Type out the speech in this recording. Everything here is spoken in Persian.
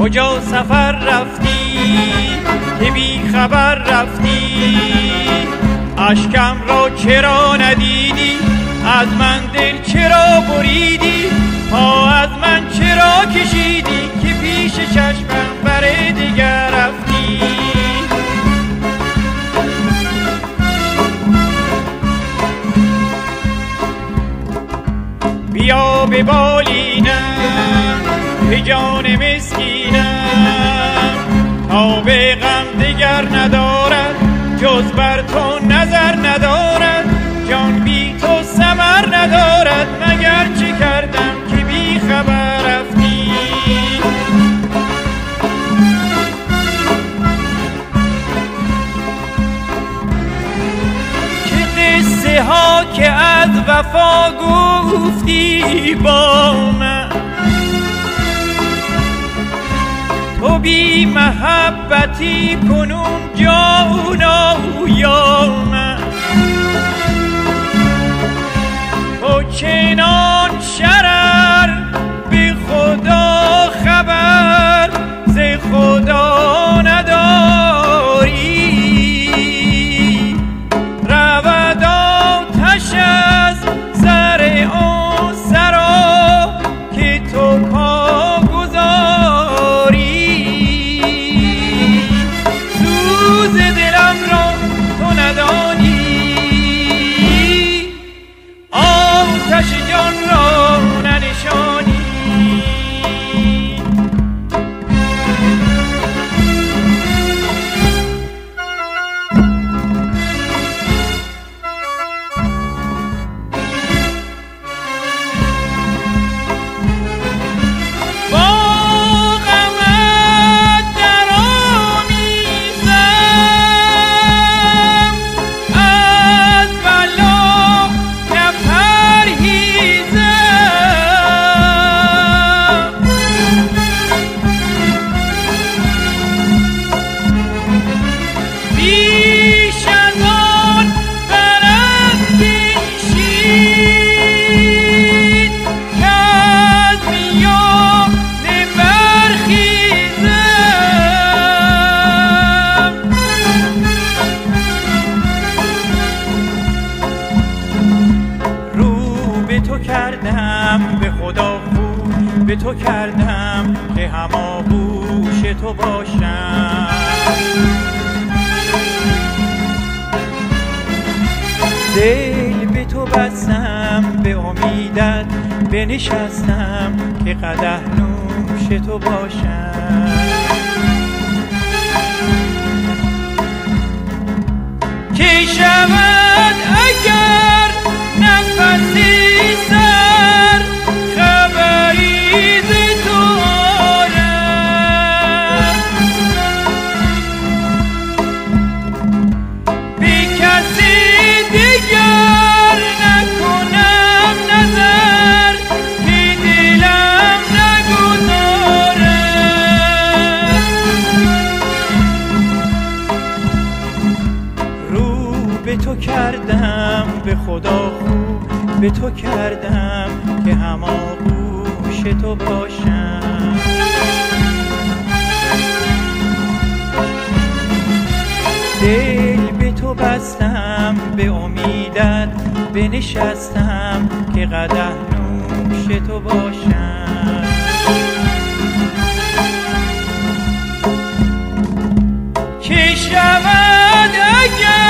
کجا سفر رفتی که بی خبر رفتی؟ اشکم را چرا ندیدی؟ از من دل چرا بریدی؟ پا از من چرا کشیدی که پیش چشمم بر دیگر رفتی؟ بیا به بالینم به جان مسکینم، تا به غم دیگر ندارد جز بر تو نظر ندارد. جان بی تو ثمر ندارد، مگر چه کردم که بی خبر رفتی؟ چه قصه ها که از وفا گفتی با من، تو بی محبتی کنون جانا یا من. تو چنان شرر به خدا خبر ز خدا نداری، رود آتش از سر آن سرا که تو پا گذاری. سوز دلم را تو ندانی، آتش جان را ننشانی. به خدا خود به تو کردم که هماغوش تو باشم. دل به تو بستم به امیدت بنشستم که قدح نوش تو باشم. که شود اگر نفسی سر خبری ز تو آرم، به کسی دیگر نکنم نظر که دلم نگذارم. رو به تو کردم به خدا خوب به تو کردم که هماغوش تو باشم. دل به تو بستم به امیدت بنشستم که قدح نوش تو باشم. که شود اگر